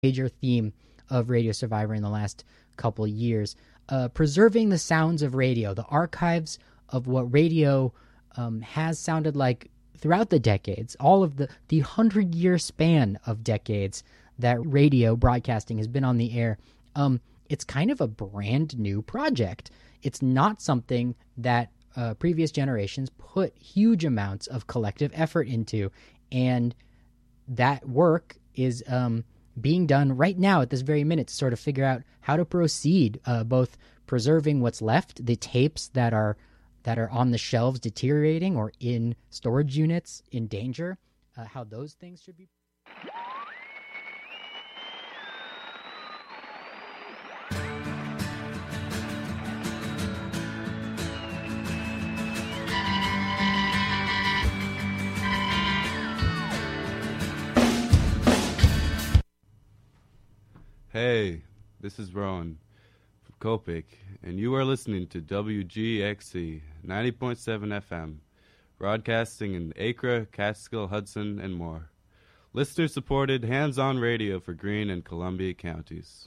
major theme of Radio Survivor in the last couple years. Preserving the sounds of radio, the archives of what radio has sounded like throughout the decades, all of the 100-year span of decades that radio broadcasting has been on the air. It's kind of a brand new project. It's not something that previous generations put huge amounts of collective effort into, and that work is being done right now at this very minute to sort of figure out how to proceed, both preserving what's left, the tapes that are on the shelves deteriorating or in storage units in danger, how those things should be. Hey, this is Rowan from Copic, and you are listening to WGXC 90.7 FM, broadcasting in Acre, Catskill, Hudson, and more. Listener-supported, hands-on radio for Greene and Columbia counties.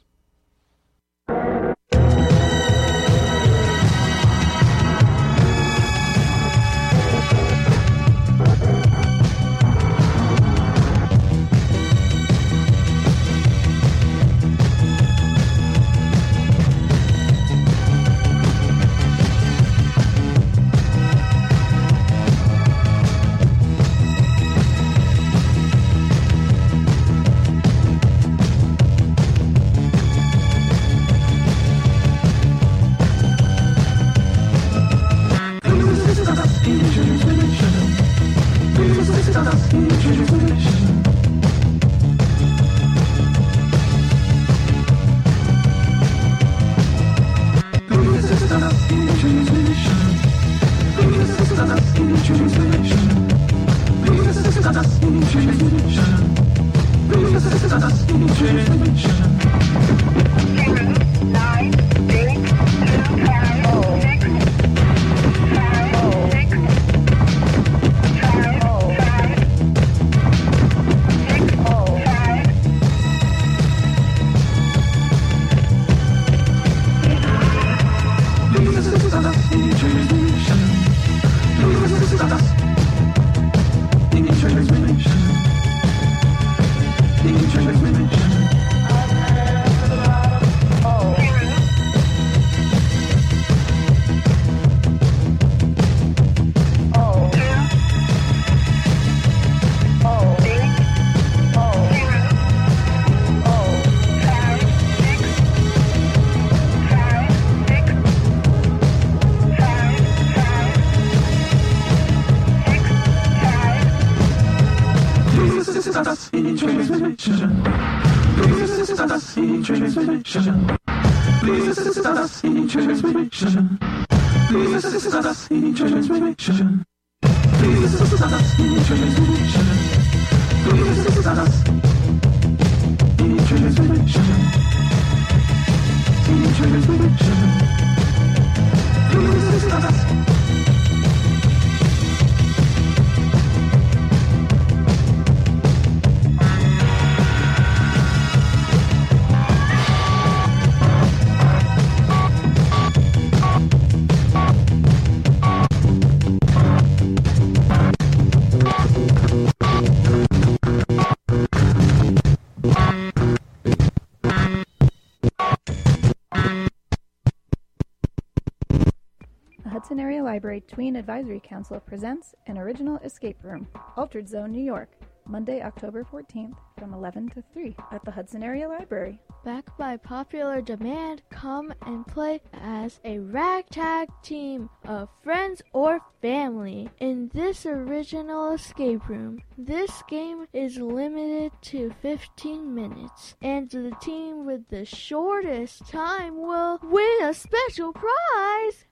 Hudson Area Library Tween Advisory Council presents an original escape room, Altered Zone, New York, Monday, October 14th from 11 to 3 at the Hudson Area Library. Backed by popular demand, come and play as a ragtag team of friends or family in this original escape room. This game is limited to 15 minutes, and the team with the shortest time will win a special prize.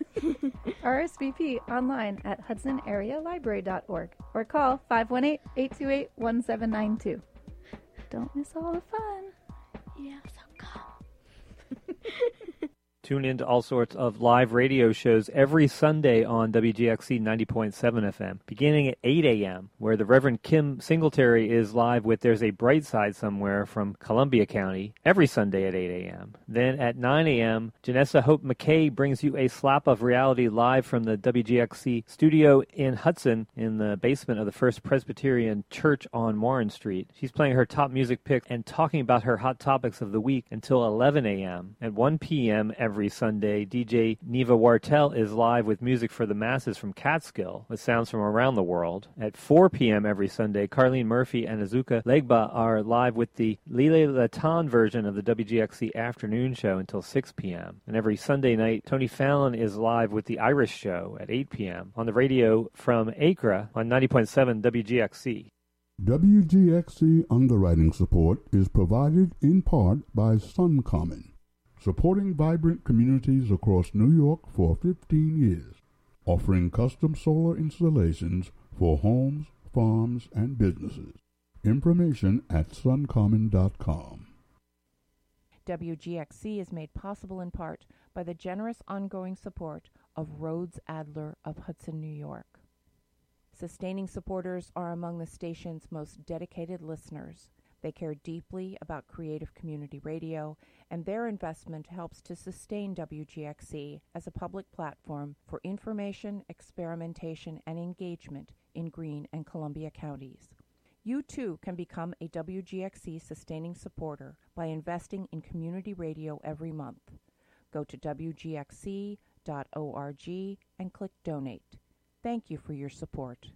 RSVP online at HudsonAreaLibrary.org or call 518-828-1792. Don't miss all the fun. Yeah, so come. Tune into all sorts of live radio shows every Sunday on WGXC 90.7 FM, beginning at 8 a.m., where the Reverend Kim Singletary is live with There's a Bright Side Somewhere from Columbia County every Sunday at 8 a.m. Then at 9 a.m., Janessa Hope McKay brings you a slap of reality live from the WGXC studio in Hudson in the basement of the First Presbyterian Church on Warren Street. She's playing her top music picks and talking about her hot topics of the week until 11 a.m. At 1 p.m. every Sunday, DJ Neva Wartel is live with music for the masses from Catskill, with sounds from around the world. At 4 p.m. every Sunday, Carlene Murphy and Azuka Legba are live with the Lile Latan version of the WGXC afternoon show until 6 p.m. And every Sunday night, Tony Fallon is live with the Irish Show at 8 p.m. on the radio from Acre on 90.7 WGXC. WGXC underwriting support is provided in part by SunCommon, supporting vibrant communities across New York for 15 years, offering custom solar installations for homes, farms, and businesses. Information at suncommon.com. WGXC is made possible in part by the generous ongoing support of Rhodes Adler of Hudson, New York. Sustaining supporters are among the station's most dedicated listeners. They care deeply about creative community radio, and their investment helps to sustain WGXC as a public platform for information, experimentation, and engagement in Greene and Columbia counties. You too can become a WGXC sustaining supporter by investing in community radio every month. Go to WGXC.org and click Donate. Thank you for your support.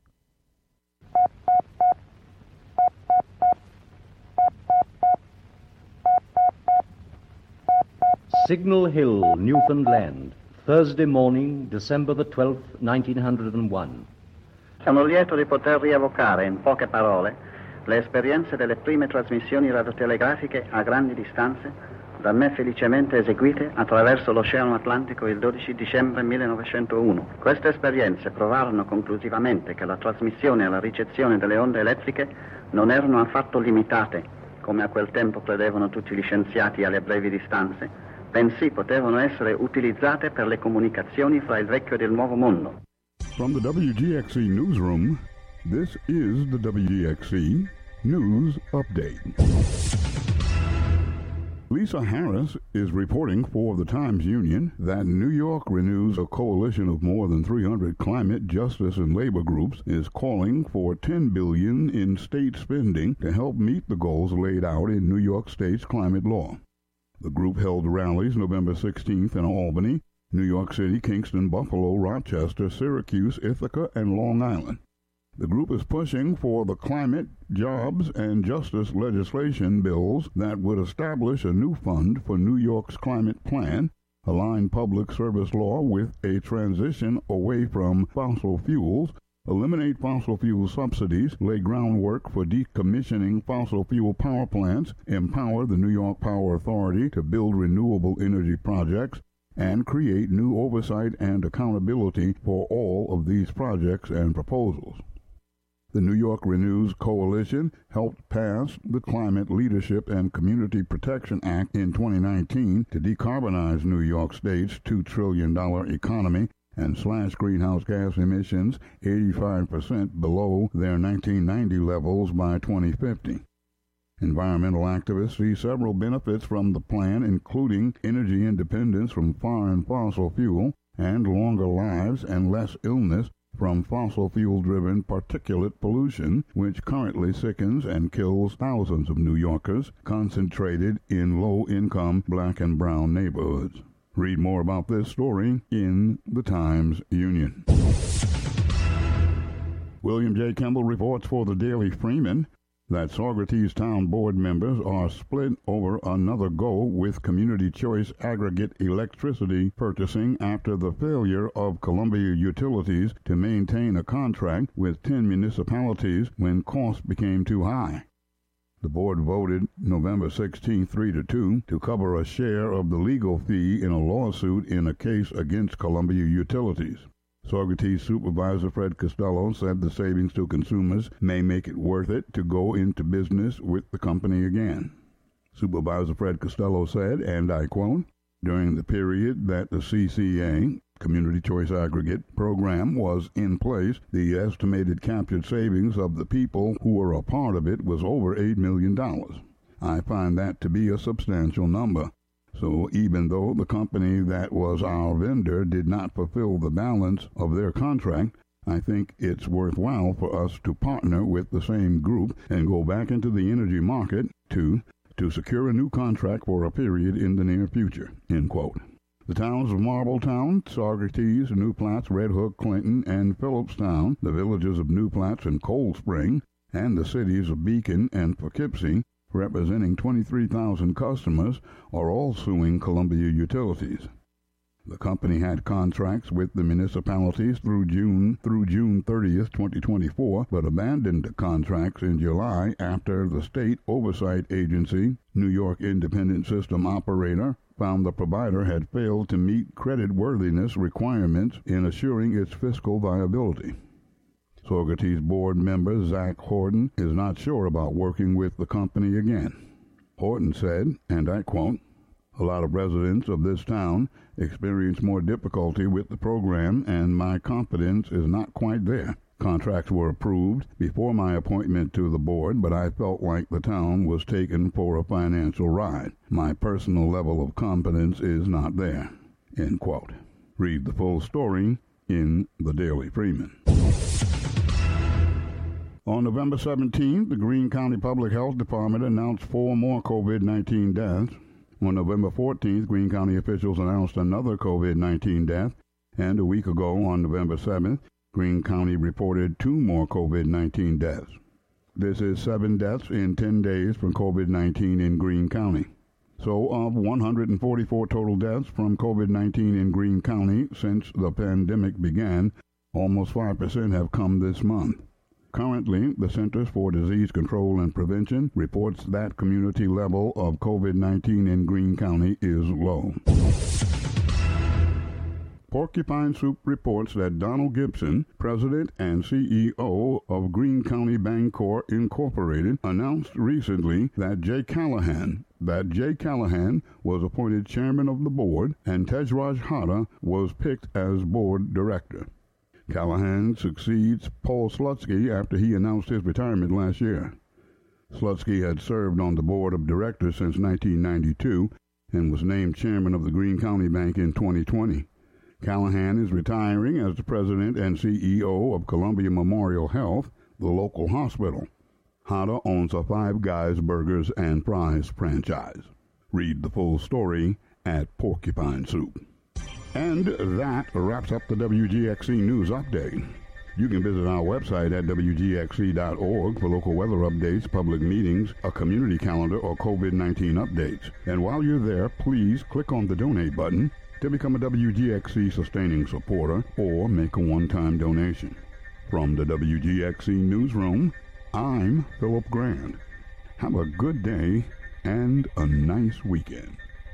Signal Hill, Newfoundland, Thursday morning, December the 12th, 1901. Sono lieto di poter rievocare in poche parole le esperienze delle prime trasmissioni radiotelegrafiche a grandi distanze da me felicemente eseguite attraverso l'Oceano Atlantico il 12 dicembre 1901. Queste esperienze provarono conclusivamente che la trasmissione e la ricezione delle onde elettriche non erano affatto limitate, come a quel tempo credevano tutti gli scienziati alle brevi distanze, bensì potevano essere utilizzate per le comunicazioni fra il vecchio ed il nuovo mondo. From the WGXC newsroom, this is the WGXC News Update. Lisa Harris is reporting for the Times-Union that New York Renews, a coalition of more than 300 climate, justice, and labor groups, is calling for $10 billion in state spending to help meet the goals laid out in New York State's climate law. The group held rallies November 16th in Albany, New York City, Kingston, Buffalo, Rochester, Syracuse, Ithaca, and Long Island. The group is pushing for the climate, jobs, and justice legislation bills that would establish a new fund for New York's climate plan, align public service law with a transition away from fossil fuels, eliminate fossil fuel subsidies, lay groundwork for decommissioning fossil fuel power plants, empower the New York Power Authority to build renewable energy projects, and create new oversight and accountability for all of these projects and proposals. The New York Renews Coalition helped pass the Climate Leadership and Community Protection Act in 2019 to decarbonize New York State's $2 trillion economy and slash greenhouse gas emissions 85% below their 1990 levels by 2050. Environmental activists see several benefits from the plan, including energy independence from foreign fossil fuel and longer lives and less illness from fossil fuel-driven particulate pollution, which currently sickens and kills thousands of New Yorkers, concentrated in low-income black and brown neighborhoods. Read more about this story in the Times-Union. William J. Kimball reports for the Daily Freeman that Saugerties Town Board members are split over another go with community choice aggregate electricity purchasing after the failure of Columbia Utilities to maintain a contract with 10 municipalities when costs became too high. The board voted November 16, 3-2, to cover a share of the legal fee in a lawsuit in a case against Columbia Utilities. Saugerties Supervisor Fred Costello said the savings to consumers may make it worth it to go into business with the company again. Supervisor Fred Costello said, and I quote, During the period that the CCA, Community Choice Aggregate Program, was in place, the estimated captured savings of the people who were a part of it was over $8 million. I find that to be a substantial number. So even though the company that was our vendor did not fulfill the balance of their contract, I think it's worthwhile for us to partner with the same group and go back into the energy market to secure a new contract for a period in the near future." End quote. The towns of Marbletown, Saugerties, New Platts, Red Hook, Clinton, and Phillipstown, the villages of New Platts and Cold Spring, and the cities of Beacon and Poughkeepsie, representing 23,000 customers, are all suing Columbia Utilities. The company had contracts with the municipalities through June 30th, 2024, but abandoned the contracts in July after the state oversight agency, New York Independent System Operator, found the provider had failed to meet creditworthiness requirements in assuring its fiscal viability. Saugerties board member Zach Horton is not sure about working with the company again. Horton said, and I quote, "A lot of residents of this town experience more difficulty with the program, and my confidence is not quite there. Contracts were approved before my appointment to the board, but I felt like the town was taken for a financial ride. My personal level of confidence is not there." End quote. Read the full story in the Daily Freeman. On November 17th, the Greene County Public Health Department announced 4 more COVID-19 deaths. On November 14th, Greene County officials announced another COVID-19 death, and a week ago, on November 7th, Greene County reported 2 more COVID-19 deaths. This is 7 deaths in 10 days from COVID-19 in Greene County. So of 144 total deaths from COVID-19 in Greene County since the pandemic began, almost 5% have come this month. Currently, the Centers for Disease Control and Prevention reports that community level of COVID-19 in Greene County is low. Porcupine Soup reports that Donald Gibson, president and CEO of Greene County Bancorp Incorporated, announced recently that Jay Callahan was appointed chairman of the board and Tejraj Hada was picked as board director. Callahan succeeds Paul Slutsky after he announced his retirement last year. Slutsky had served on the board of directors since 1992 and was named chairman of the Greene County Bank in 2020. Callahan is retiring as the president and CEO of Columbia Memorial Health, the local hospital. Hada owns a Five Guys Burgers and Fries franchise. Read the full story at Porcupine Soup. And that wraps up the WGXC News Update. You can visit our website at WGXC.org for local weather updates, public meetings, a community calendar, or COVID-19 updates. And while you're there, please click on the donate button to become a WGXC sustaining supporter or make a one-time donation. From the WGXC Newsroom, I'm Philip Grand. Have a good day and a nice weekend.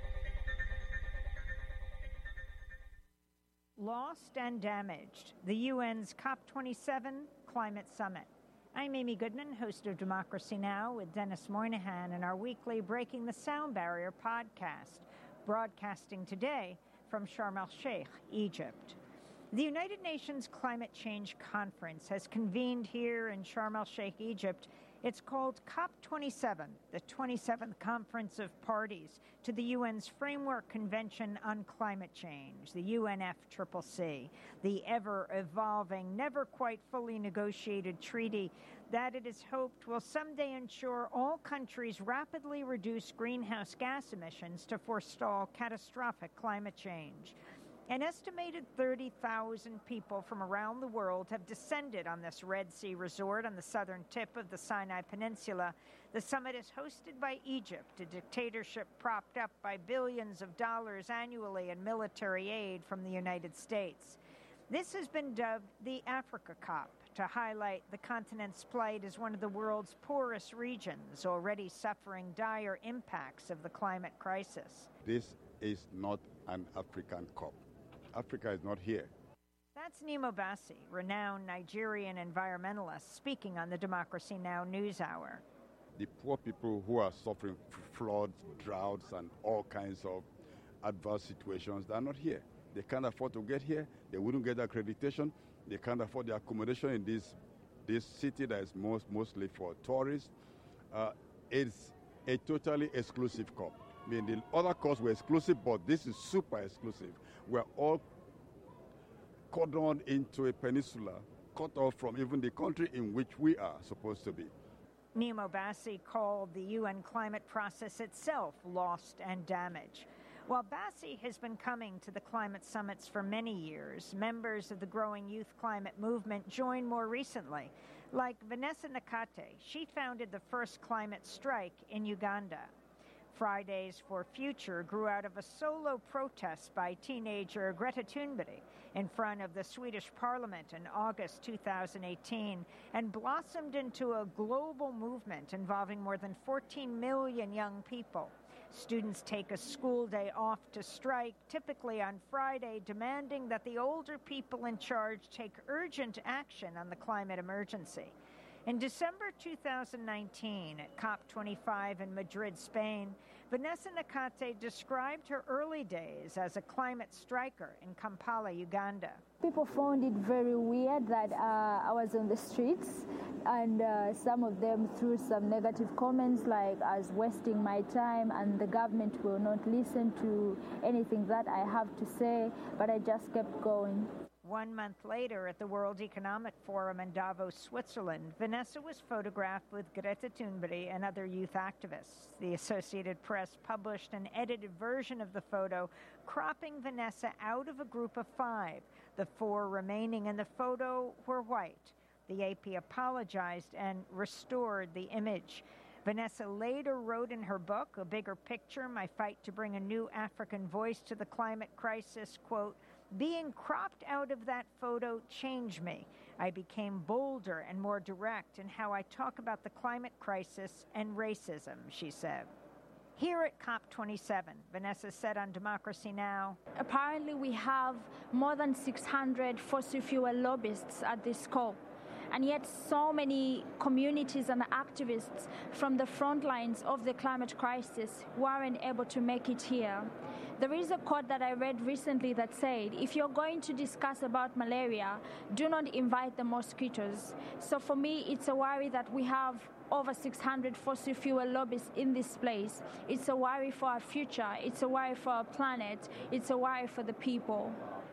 Lost and damaged, the UN's COP27 Climate Summit. I'm Amy Goodman, host of Democracy Now! With Dennis Moynihan and our weekly Breaking the Sound Barrier podcast, broadcasting today from Sharm el-Sheikh, Egypt. The United Nations Climate Change Conference has convened here in Sharm el-Sheikh, Egypt. It's called COP27, the 27th Conference of Parties to the UN's Framework Convention on Climate Change, the UNFCCC, the ever-evolving, never quite fully negotiated treaty that it is hoped will someday ensure all countries rapidly reduce greenhouse gas emissions to forestall catastrophic climate change. An estimated 30,000 people from around the world have descended on this Red Sea resort on the southern tip of the Sinai Peninsula. The summit is hosted by Egypt, a dictatorship propped up by billions of dollars annually in military aid from the United States. This has been dubbed the Africa COP to highlight the continent's plight as one of the world's poorest regions, already suffering dire impacts of the climate crisis. This is not an African COP. Africa is not here. That's Nemo Bassi, renowned Nigerian environmentalist, speaking on the Democracy Now! NewsHour. The poor people who are suffering floods, droughts, and all kinds of adverse situations that are not here. They can't afford to get here. They wouldn't get accreditation. They can't afford the accommodation in this city that is mostly for tourists. It's a totally exclusive COP. I mean, the other COPs were exclusive, but this is super exclusive. We're all cordoned into a peninsula, cut off from even the country in which we are supposed to be. Nnimmo Bassey called the UN climate process itself lost and damaged. While Bassey has been coming to the climate summits for many years, members of the growing youth climate movement joined more recently. Like Vanessa Nakate, she founded the first climate strike in Uganda. Fridays for Future grew out of a solo protest by teenager Greta Thunberg in front of the Swedish parliament in August 2018 and blossomed into a global movement involving more than 14 million young people. Students take a school day off to strike, typically on Friday, demanding that the older people in charge take urgent action on the climate emergency. In December 2019, at COP25 in Madrid, Spain, Vanessa Nakate described her early days as a climate striker in Kampala, Uganda. People found it very weird that I was on the streets, and some of them threw some negative comments like I was wasting my time and the government will not listen to anything that I have to say, but I just kept going. 1 month later, at the World Economic Forum in Davos, Switzerland, Vanessa was photographed with Greta Thunberg and other youth activists. The Associated Press published an edited version of the photo, cropping Vanessa out of a group of 5. The 4 remaining in the photo were white. The AP apologized and restored the image. Vanessa later wrote in her book, A Bigger Picture, My Fight to Bring a New African Voice to the Climate Crisis, quote, "Being cropped out of that photo changed me. I became bolder and more direct in how I talk about the climate crisis and racism," she said. Here at COP27, Vanessa said on Democracy Now! Apparently we have more than 600 fossil fuel lobbyists at this COP. And yet so many communities and activists from the front lines of the climate crisis weren't able to make it here. There is a quote that I read recently that said, if you're going to discuss about malaria, do not invite the mosquitoes. So for me, it's a worry that we have over 600 fossil fuel lobbyists in this place. It's a worry for our future. It's a worry for our planet. It's a worry for the people.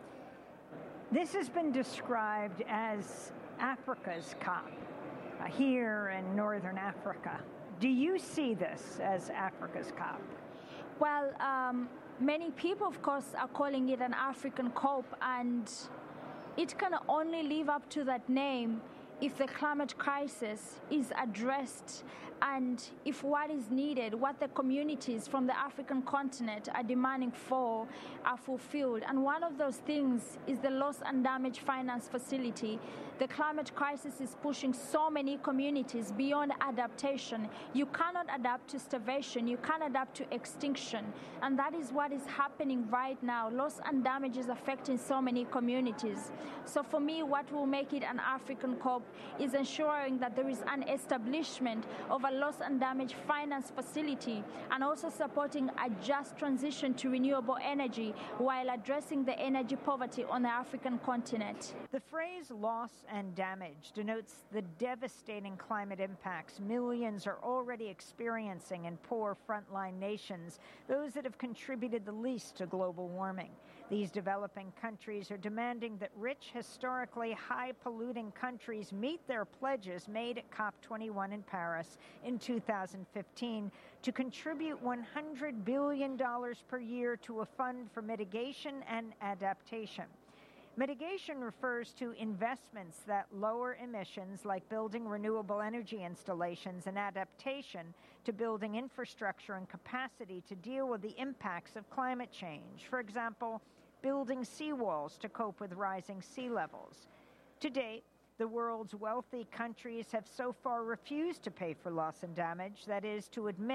This has been described as Africa's COP here in Northern Africa. Do you see this as Africa's COP? Well, many people, of course, are calling it an African COP, and it can only live up to that name if the climate crisis is addressed and if what is needed, what the communities from the African continent are demanding for, are fulfilled. And one of those things is the Loss and Damage Finance Facility. The climate crisis is pushing so many communities beyond adaptation. You cannot adapt to starvation. You can't adapt to extinction. And that is what is happening right now. Loss and damage is affecting so many communities. So for me, what will make it an African COP is ensuring that there is an establishment of a loss and damage finance facility and also supporting a just transition to renewable energy while addressing the energy poverty on the African continent. The phrase loss and damage denotes the devastating climate impacts millions are already experiencing in poor frontline nations, those that have contributed the least to global warming. These developing countries are demanding that rich, historically high-polluting countries meet their pledges made at COP21 in Paris in 2015 to contribute $100 billion per year to a fund for mitigation and adaptation. Mitigation refers to investments that lower emissions, like building renewable energy installations, and adaptation to building infrastructure and capacity to deal with the impacts of climate change. For example, building seawalls to cope with rising sea levels. To date, the world's wealthy countries have so far refused to pay for loss and damage, that is, to admit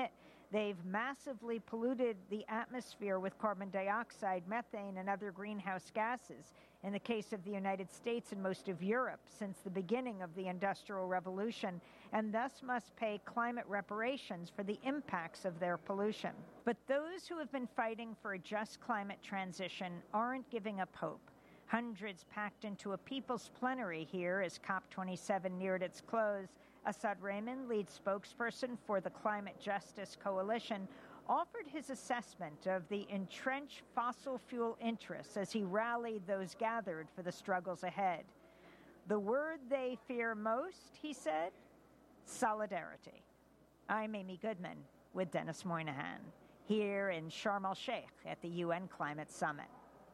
They've massively polluted the atmosphere with carbon dioxide, methane, and other greenhouse gases, in the case of the United States and most of Europe, since the beginning of the Industrial Revolution, and thus must pay climate reparations for the impacts of their pollution. But those who have been fighting for a just climate transition aren't giving up hope. Hundreds packed into a people's plenary here as COP27 neared its close. Asad Rehman, lead spokesperson for the Climate Justice Coalition, offered his assessment of the entrenched fossil fuel interests as he rallied those gathered for the struggles ahead. The word they fear most, he said, solidarity. I'm Amy Goodman with Dennis Moynihan, here in Sharm el-Sheikh at the UN Climate Summit.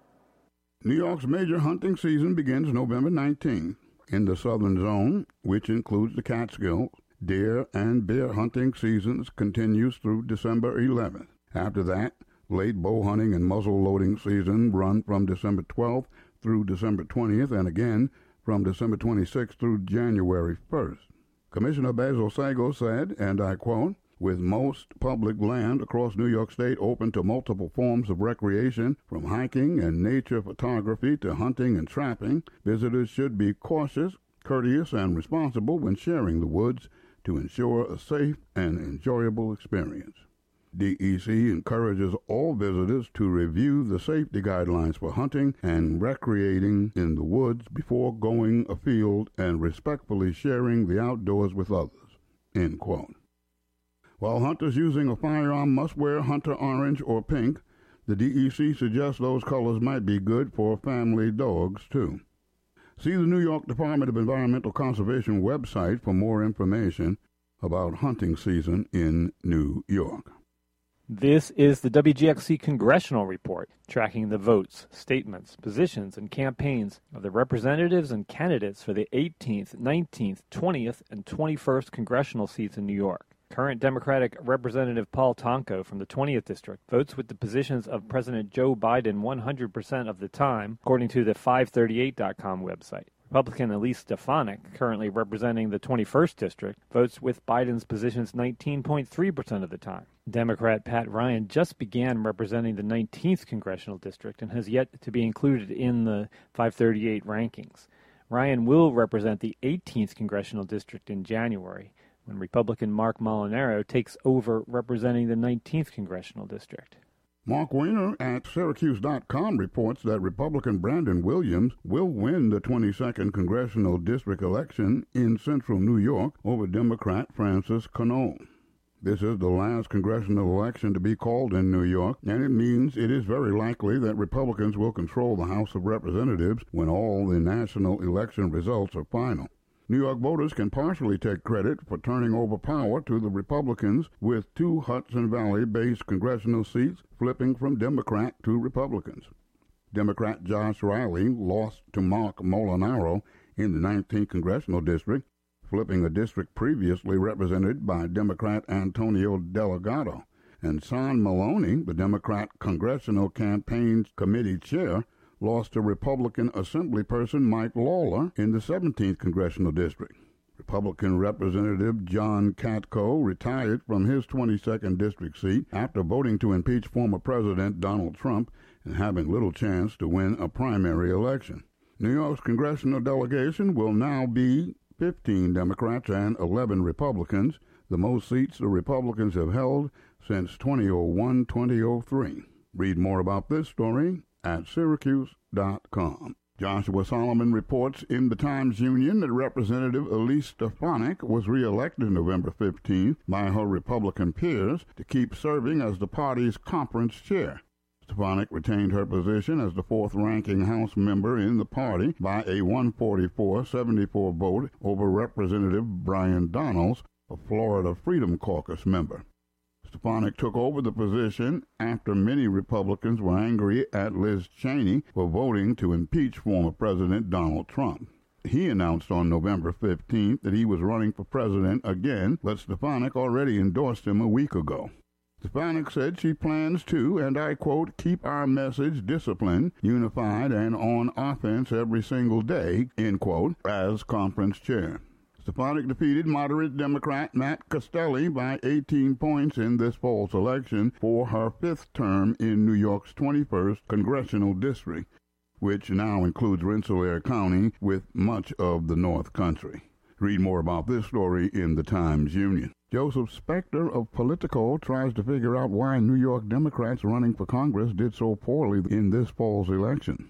New York's major hunting season begins November 19th. In the southern zone, which includes the Catskills, deer and bear hunting seasons continues through December 11th. After that, late bow hunting and muzzle loading season run from December 12th through December 20th and again from December 26th through January 1st. Commissioner Basil Sago said, and I quote, "With most public land across New York State open to multiple forms of recreation, from hiking and nature photography to hunting and trapping, visitors should be cautious, courteous, and responsible when sharing the woods to ensure a safe and enjoyable experience." DEC encourages all visitors to review the safety guidelines for hunting and recreating in the woods before going afield and respectfully sharing the outdoors with others. End quote. While hunters using a firearm must wear hunter orange or pink, the DEC suggests those colors might be good for family dogs, too. See the New York Department of Environmental Conservation website for more information about hunting season in New York. This is the WGXC Congressional Report, tracking the votes, statements, positions, and campaigns of the representatives and candidates for the 18th, 19th, 20th, and 21st congressional seats in New York. Current Democratic Representative Paul Tonko from the 20th District votes with the positions of President Joe Biden 100% of the time, according to the 538.com website. Republican Elise Stefanik, currently representing the 21st District, votes with Biden's positions 19.3% of the time. Democrat Pat Ryan just began representing the 19th Congressional District and has yet to be included in the 538 rankings. Ryan will represent the 18th Congressional District in January, when Republican Mark Molinaro takes over representing the 19th Congressional District. Mark Weiner at Syracuse.com reports that Republican Brandon Williams will win the 22nd Congressional District election in central New York over Democrat Francis Connell. This is the last congressional election to be called in New York, and it means it is very likely that Republicans will control the House of Representatives when all the national election results are final. New York voters can partially take credit for turning over power to the Republicans, with 2 Hudson Valley-based congressional seats flipping from Democrat to Republicans. Democrat Josh Riley lost to Mark Molinaro in the 19th Congressional District, flipping a district previously represented by Democrat Antonio Delgado. And Son Maloney, the Democrat Congressional Campaign Committee chair, lost to Republican Assemblyperson Mike Lawler in the 17th Congressional District. Republican Representative John Katko retired from his 22nd District seat after voting to impeach former President Donald Trump and having little chance to win a primary election. New York's congressional delegation will now be 15 Democrats and 11 Republicans, the most seats the Republicans have held since 2001-2003. Read more about this story at Syracuse.com. Joshua Solomon reports in the Times-Union that Representative Elise Stefanik was reelected November 15th by her Republican peers to keep serving as the party's conference chair. Stefanik retained her position as the 4th-ranking House member in the party by a 144-74 vote over Representative Brian Donalds, a Florida Freedom Caucus member. Stefanik took over the position after many Republicans were angry at Liz Cheney for voting to impeach former President Donald Trump. He announced on November 15th that he was running for president again, but Stefanik already endorsed him a week ago. Stefanik said she plans to, and I quote, keep our message disciplined, unified, and on offense every single day, end quote, as conference chair. Stefanik defeated moderate Democrat Matt Castelli by 18 points in this fall's election for her fifth term in New York's 21st congressional district, which now includes Rensselaer County with much of the North Country. Read more about this story in the Times-Union. Joseph Spector of Politico tries to figure out why New York Democrats running for Congress did so poorly in this fall's election.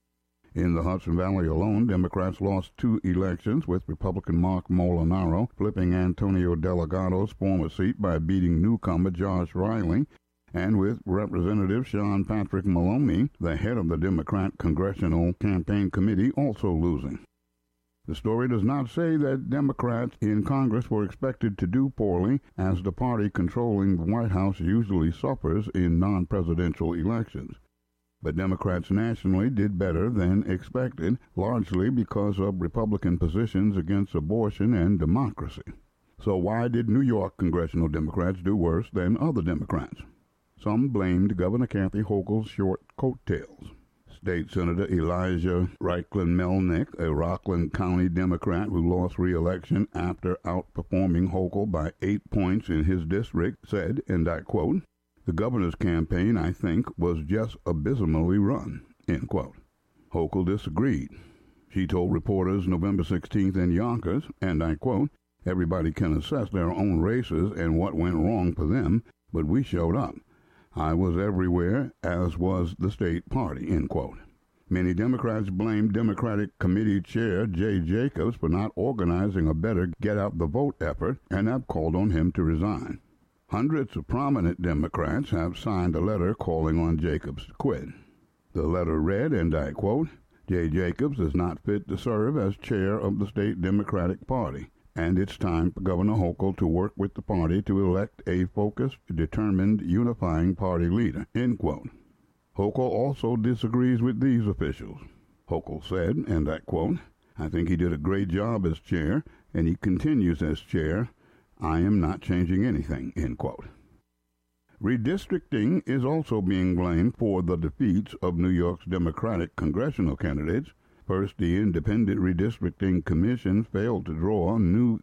In the Hudson Valley alone, Democrats lost 2 elections, with Republican Mark Molinaro flipping Antonio Delgado's former seat by beating newcomer Josh Riley, and with Representative Sean Patrick Maloney, the head of the Democrat Congressional Campaign Committee, also losing. The story does not say that Democrats in Congress were expected to do poorly, as the party controlling the White House usually suffers in non-presidential elections. But Democrats nationally did better than expected, largely because of Republican positions against abortion and democracy. So why did New York congressional Democrats do worse than other Democrats? Some blamed Governor Kathy Hochul's short coattails. State Senator Elijah Reichlin Melnick, a Rockland County Democrat who lost re-election after outperforming Hochul by 8 points in his district, said, and I quote, "The governor's campaign, I think, was just abysmally run," end quote. Hochul disagreed. She told reporters November 16th in Yonkers, and I quote, "Everybody can assess their own races and what went wrong for them, but we showed up. I was everywhere, as was the state party," end quote. Many Democrats blamed Democratic Committee Chair Jay Jacobs for not organizing a better get-out-the-vote effort and have called on him to resign. Hundreds of prominent Democrats have signed a letter calling on Jacobs to quit. The letter read, and I quote, "Jay Jacobs is not fit to serve as chair of the state Democratic Party, and it's time for Governor Hochul to work with the party to elect a focused, determined, unifying party leader," end quote. Hochul also disagrees with these officials. Hochul said, and I quote, "I think he did a great job as chair, and he continues as chair. I am not changing anything," end quote. Redistricting is also being blamed for the defeats of New York's Democratic congressional candidates. First, the Independent Redistricting Commission failed to draw new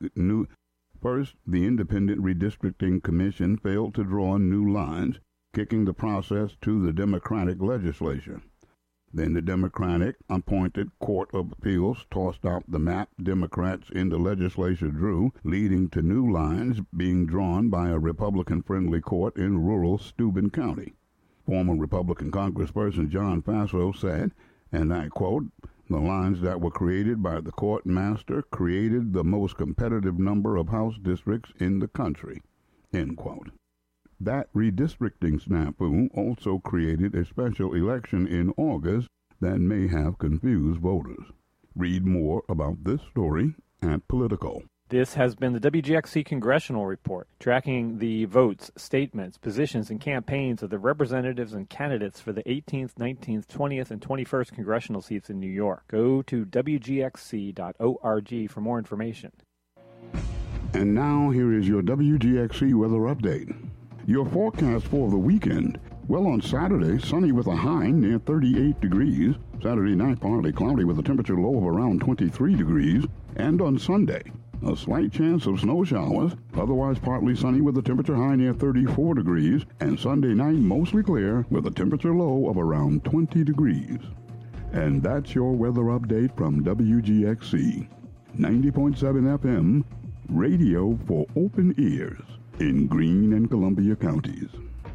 lines, kicking the process to the Democratic legislature. Then the Democratic-appointed Court of Appeals tossed out the map Democrats in the legislature drew, leading to new lines being drawn by a Republican-friendly court in rural Steuben County. Former Republican Congressperson John Faso said, and I quote, "The lines that were created by the court master created the most competitive number of House districts in the country," end quote. That redistricting snafu also created a special election in August that may have confused voters. Read more about this story at Politico. This has been the WGXC Congressional Report, tracking the votes, statements, positions, and campaigns of the representatives and candidates for the 18th, 19th, 20th, and 21st congressional seats in New York. Go to WGXC.org for more information. And now here is your WGXC weather update. Your forecast for the weekend. Well, on Saturday, sunny with a high near 38 degrees. Saturday night, partly cloudy with a temperature low of around 23 degrees. And on Sunday, a slight chance of snow showers. Otherwise, partly sunny with a temperature high near 34 degrees. And Sunday night, mostly clear with a temperature low of around 20 degrees. And that's your weather update from WGXC. 90.7 FM, radio for open ears. In Greene and Columbia counties.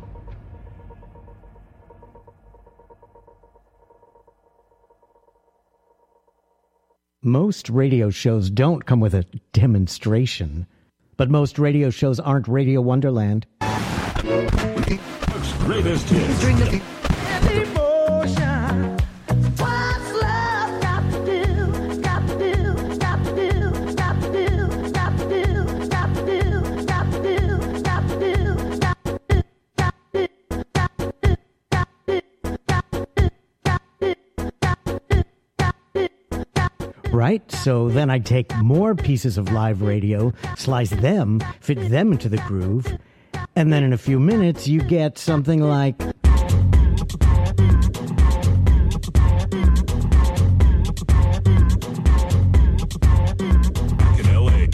Most radio shows don't come with a demonstration, but most radio shows aren't Radio Wonderland. Greatest hits. Right? So then I take more pieces of live radio, slice them, fit them into the groove, and then in a few minutes you get something like... In LA,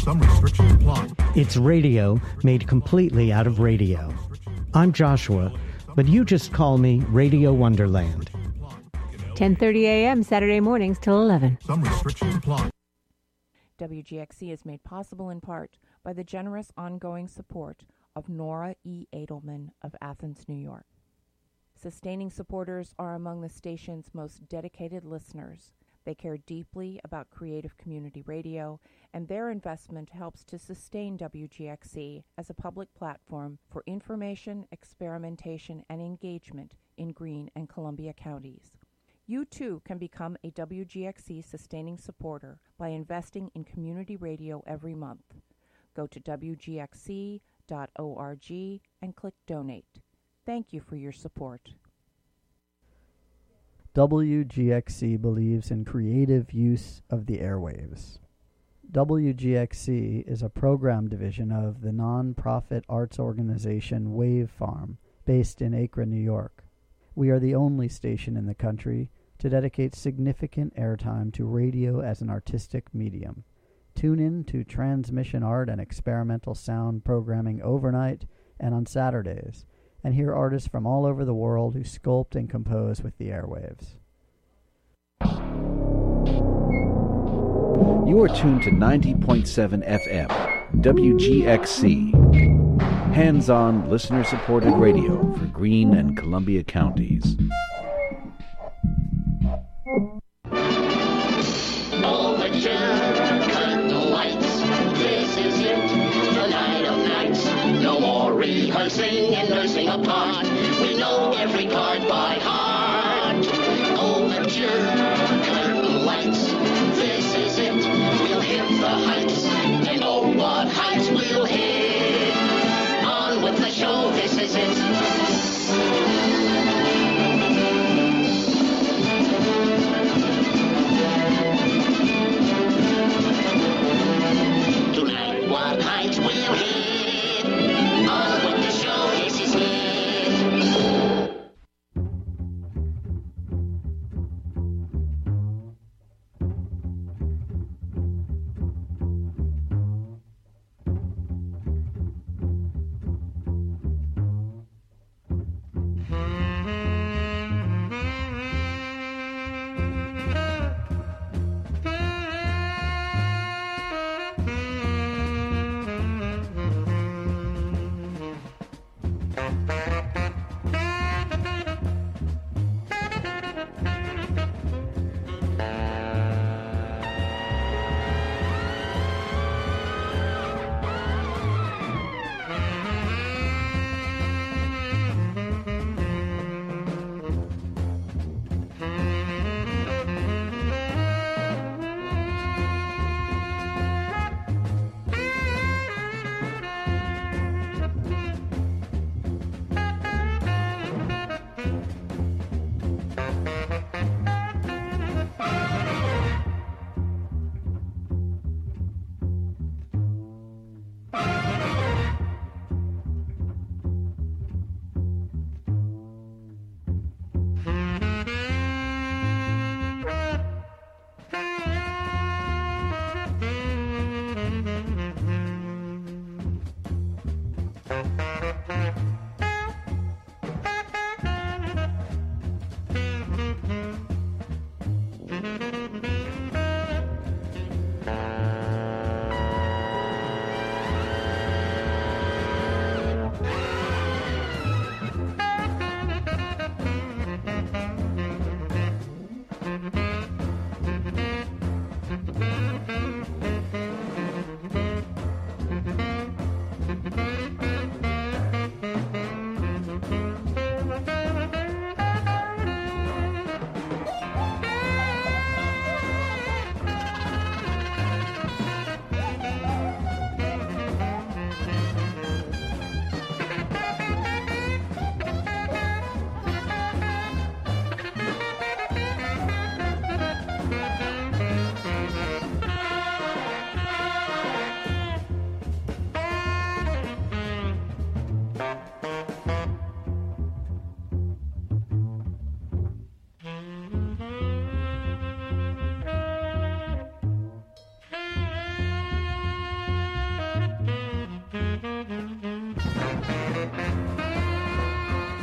It's radio made completely out of radio. I'm Joshua, but you just call me Radio Wonderland. 10:30 a.m. Saturday mornings till 11. Some restrictions apply. WGXC is made possible in part by the generous ongoing support of Nora E. Edelman of Athens, New York. Sustaining supporters are among the station's most dedicated listeners. They care deeply about creative community radio, and their investment helps to sustain WGXC as a public platform for information, experimentation, and engagement in Greene and Columbia counties. You too can become a WGXC sustaining supporter by investing in community radio every month. Go to WGXC.org and click Donate. Thank you for your support. WGXC believes in creative use of the airwaves. WGXC is a program division of the non-profit arts organization Wave Farm, based in Acre, New York. We are the only station in the country to dedicate significant airtime to radio as an artistic medium. Tune in to transmission art and experimental sound programming overnight and on Saturdays, and hear artists from all over the world who sculpt and compose with the airwaves. You are tuned to 90.7 FM, WGXC. Hands-on, listener-supported radio for Greene and Columbia counties. Overture, curtain lights, this is it, the night of nights. No more rehearsing and nursing a part. We know every card by heart. Overture, curtain lights, this is it. We'll hit the heights, and oh, what heights we'll hit. On with the show, this is it. Tonight, what heights we'll hit. On with the show, this is it.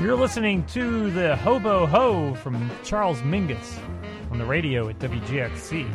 You're listening to the Hobo Ho from Charles Mingus on the radio at WGXC.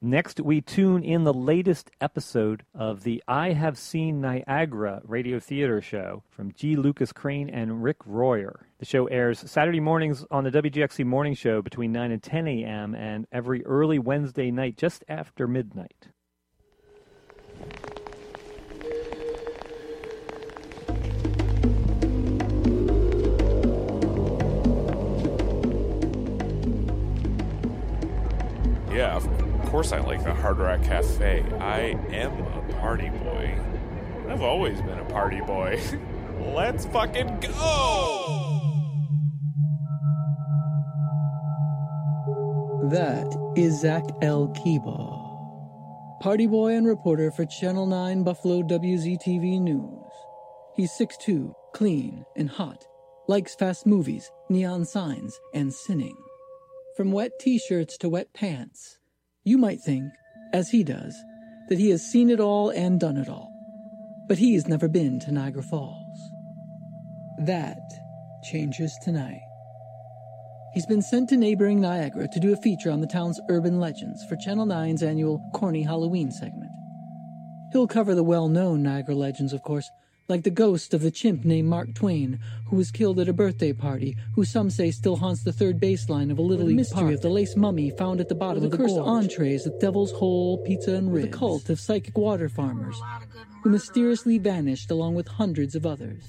Next, we tune in the latest episode of the I Have Seen Niagara radio theater show from G. Lucas Crane and Rick Royer. The show airs Saturday mornings on the WGXC Morning Show between 9 and 10 a.m. and every early Wednesday night just after midnight. Yeah, of course I like the Hard Rock Cafe. I am a party boy. I've always been a party boy. Let's fucking go! That is Zach L. Kiba, party boy and reporter for Channel 9 Buffalo WZTV News. He's 6'2", clean and hot, likes fast movies, neon signs, and sinning. From wet t-shirts to wet pants, you might think, as he does, that he has seen it all and done it all. But he's never been to Niagara Falls. That changes tonight. He's been sent to neighboring Niagara to do a feature on the town's urban legends for Channel 9's annual Corny Halloween segment. He'll cover the well-known Niagara legends, of course, like the ghost of the chimp named Mark Twain, who was killed at a birthday party, who some say still haunts the third baseline of a Little League park, of the lace mummy found at the bottom of the cursed entrees at Devil's Hole, Pizza and Ribs, the cult of psychic water farmers, who mysteriously vanished along with hundreds of others.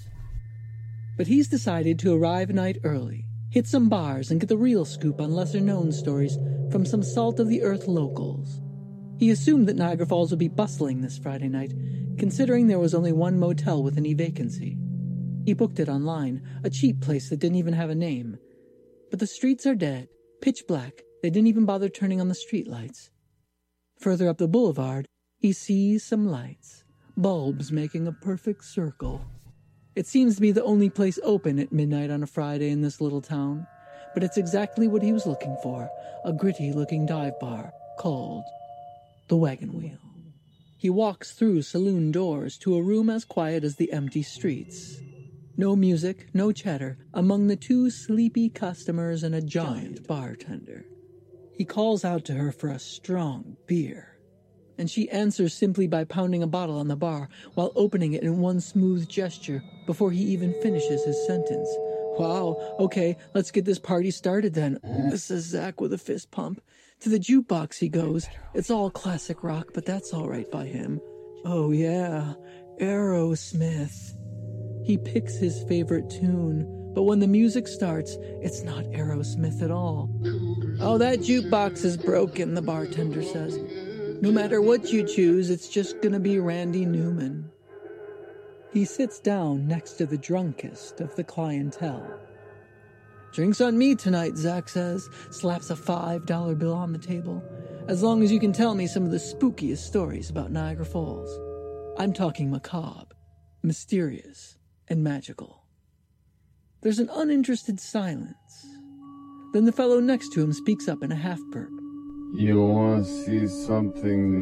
But he's decided to arrive a night early, hit some bars, and get the real scoop on lesser-known stories from some salt-of-the-earth locals. He assumed that Niagara Falls would be bustling this Friday night, considering there was only one motel with any vacancy. He booked it online, a cheap place that didn't even have a name. But the streets are dead, pitch black. They didn't even bother turning on the street lights. Further up the boulevard, he sees some lights, bulbs making a perfect circle. It seems to be the only place open at midnight on a Friday in this little town, but it's exactly what he was looking for, a gritty-looking dive bar called the Wagon Wheel. He walks through saloon doors to a room as quiet as the empty streets. No music, no chatter, among the two sleepy customers and a giant bartender. He calls out to her for a strong beer, and she answers simply by pounding a bottle on the bar while opening it in one smooth gesture before he even finishes his sentence. Wow, okay, let's get this party started then, says Zach with a fist pump. To the jukebox he goes. It's all classic rock, but that's all right by him. Oh yeah, Aerosmith. He picks his favorite tune, but when the music starts, it's not Aerosmith at all. Oh, that jukebox is broken, the bartender says. No matter what you choose, it's just gonna be Randy Newman. He sits down next to the drunkest of the clientele. Drinks on me tonight, Zach says, slaps a $5 bill on the table. As long as you can tell me some of the spookiest stories about Niagara Falls. I'm talking macabre, mysterious, and magical. There's an uninterested silence. Then the fellow next to him speaks up in a half-burp. You want to see something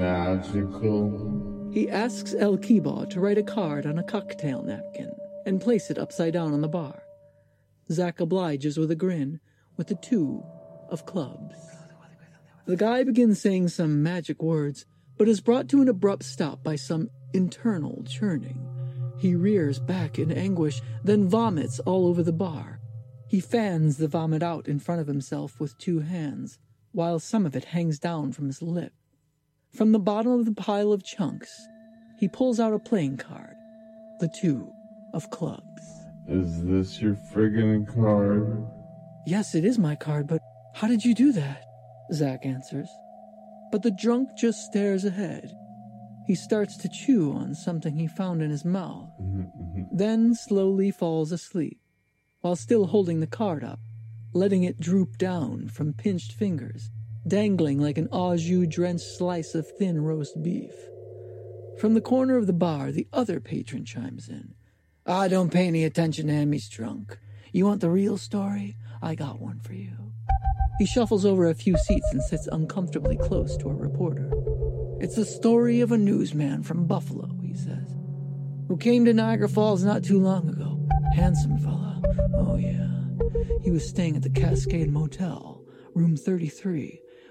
magical? He asks El Kiba to write a card on a cocktail napkin and place it upside down on the bar. Zach obliges with a grin, with the two of clubs. The guy begins saying some magic words, but is brought to an abrupt stop by some internal churning. He rears back in anguish, then vomits all over the bar. He fans the vomit out in front of himself with two hands, while some of it hangs down from his lip. From the bottom of the pile of chunks, he pulls out a playing card, the two of clubs. Is this your friggin' card? Yes, it is my card, but how did you do that? Zach answers. But the drunk just stares ahead. He starts to chew on something he found in his mouth, then slowly falls asleep, while still holding the card up, letting it droop down from pinched fingers, dangling like an au jus-drenched slice of thin roast beef. From the corner of the bar, the other patron chimes in. Don't pay any attention to him, he's drunk. You want the real story? I got one for you. He shuffles over a few seats and sits uncomfortably close to a reporter. It's the story of a newsman from Buffalo, he says, who came to Niagara Falls not too long ago. Handsome fella. Oh, yeah. He was staying at the Cascade Motel, room 33,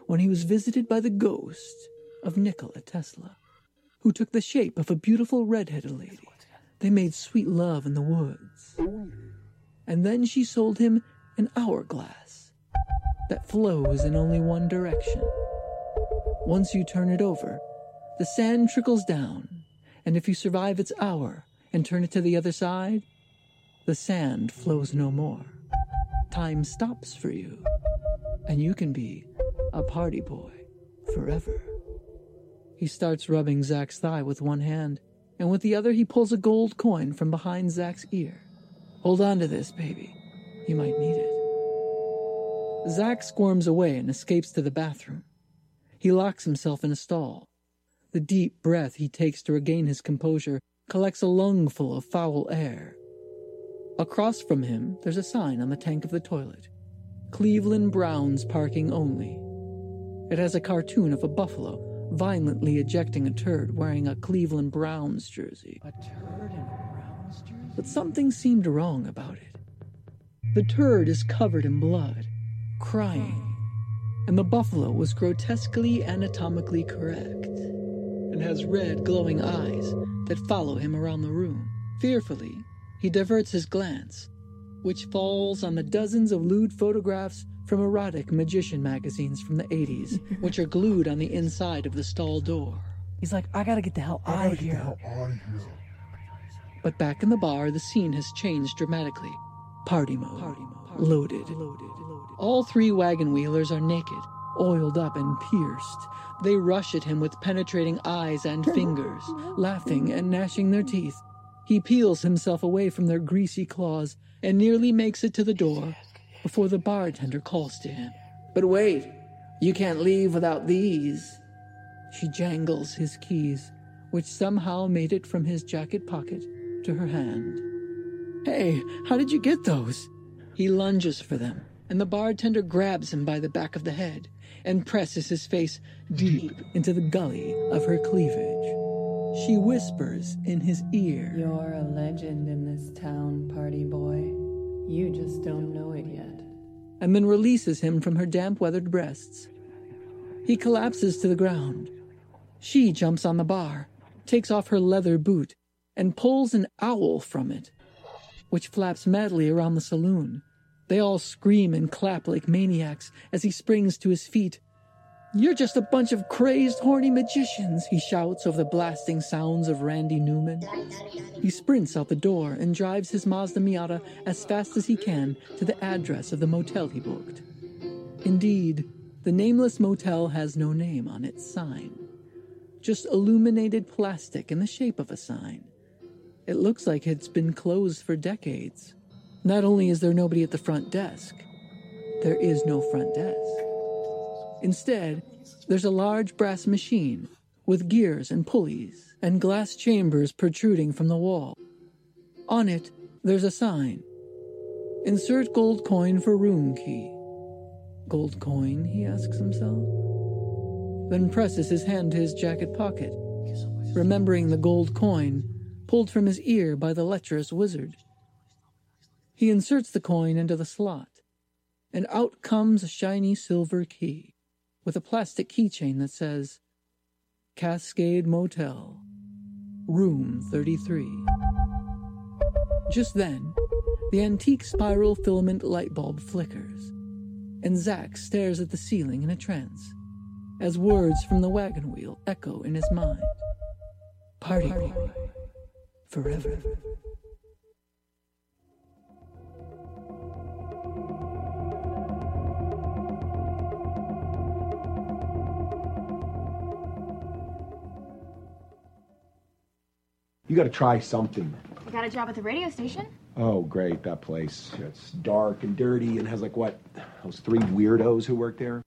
when he was visited by the ghost of Nikola Tesla, who took the shape of a beautiful red-headed lady. They made sweet love in the woods. And then she sold him an hourglass that flows in only one direction. Once you turn it over, the sand trickles down, and if you survive its hour and turn it to the other side, the sand flows no more. Time stops for you, and you can be a party boy forever. He starts rubbing Zach's thigh with one hand, and with the other he pulls a gold coin from behind Zach's ear. Hold on to this, baby. You might need it. Zach squirms away and escapes to the bathroom. He locks himself in a stall. The deep breath he takes to regain his composure collects a lungful of foul air. Across from him, there's a sign on the tank of the toilet. Cleveland Browns parking only. It has a cartoon of a buffalo violently ejecting a turd wearing a Cleveland Browns jersey. A turd in a Browns jersey? But something seemed wrong about it. The turd is covered in blood, crying, and the buffalo was grotesquely anatomically correct and has red glowing eyes that follow him around the room. Fearfully, he diverts his glance, which falls on the dozens of lewd photographs from erotic magician magazines from the 80s, which are glued on the inside of the stall door. He's like, I gotta get the hell out of here. But back in the bar, the scene has changed dramatically. Party mode. Loaded. All three wagon wheelers are naked, oiled up and pierced. They rush at him with penetrating eyes and fingers, laughing and gnashing their teeth. He peels himself away from their greasy claws and nearly makes it to the door before the bartender calls to him. But wait, you can't leave without these. She jangles his keys, which somehow made it from his jacket pocket to her hand. Hey, how did you get those? He lunges for them, and the bartender grabs him by the back of the head and presses his face deep into the gully of her cleavage. She whispers in his ear, You're a legend in this town, party boy. You just don't know it yet. And then releases him from her damp, weathered breasts. He collapses to the ground. She jumps on the bar, takes off her leather boot, and pulls an owl from it, which flaps madly around the saloon. They all scream and clap like maniacs as he springs to his feet. You're just a bunch of crazed, horny magicians, he shouts over the blasting sounds of Randy Newman. He sprints out the door and drives his Mazda Miata as fast as he can to the address of the motel he booked. Indeed, the nameless motel has no name on its sign, just illuminated plastic in the shape of a sign. It looks like it's been closed for decades. Not only is there nobody at the front desk, there is no front desk. Instead, there's a large brass machine with gears and pulleys and glass chambers protruding from the wall. On it, there's a sign. Insert gold coin for room key. Gold coin, he asks himself. Then presses his hand to his jacket pocket, remembering the gold coin pulled from his ear by the lecherous wizard. He inserts the coin into the slot, and out comes a shiny silver key with a plastic keychain that says, Cascade Motel, Room 33. Just then, the antique spiral filament light bulb flickers, and Zach stares at the ceiling in a trance, as words from the wagon wheel echo in his mind. Party boy, forever. You got to try something. I got a job at the radio station. Oh, great, that place. It's dark and dirty and has, like, what, those three weirdos who work there?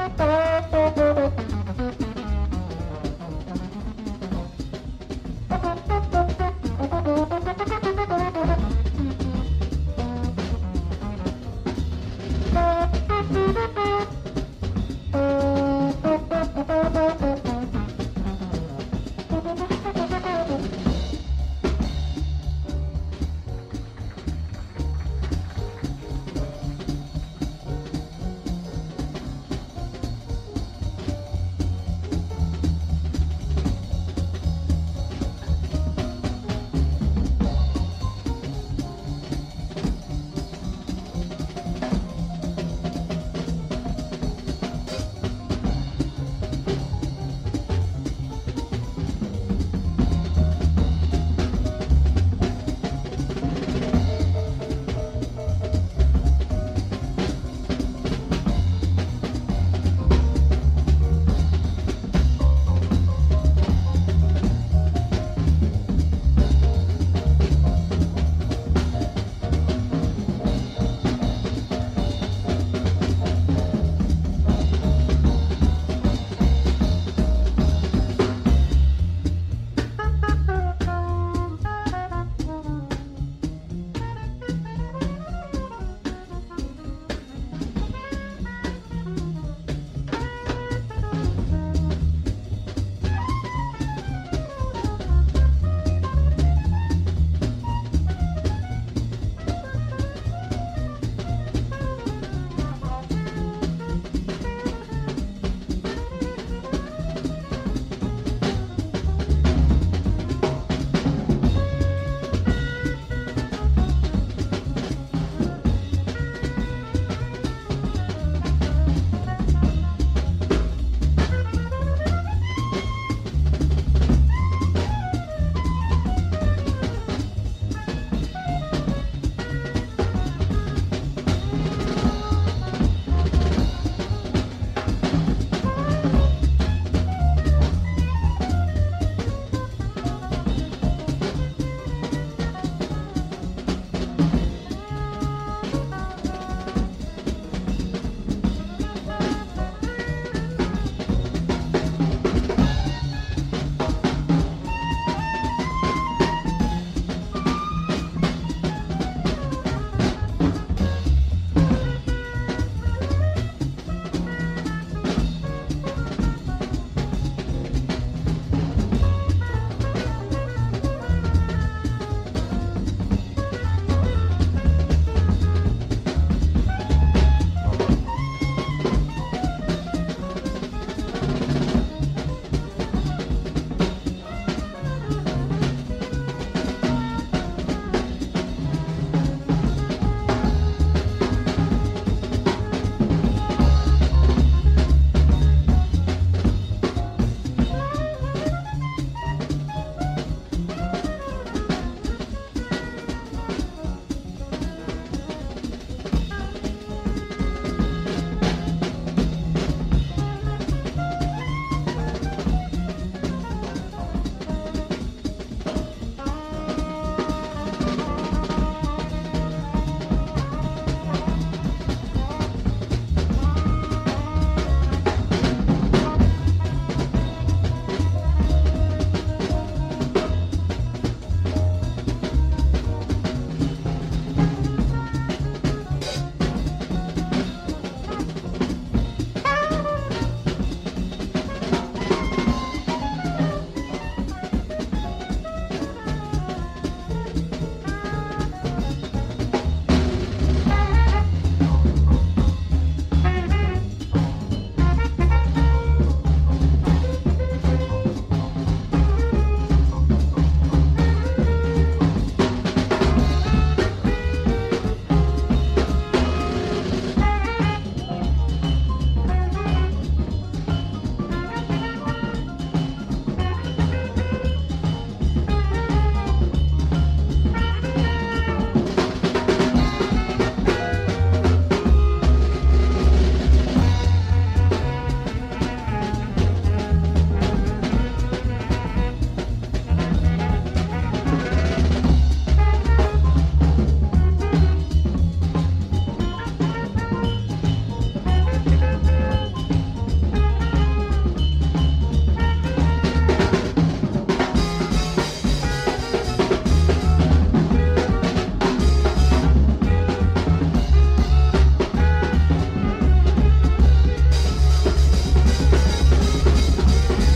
Bye.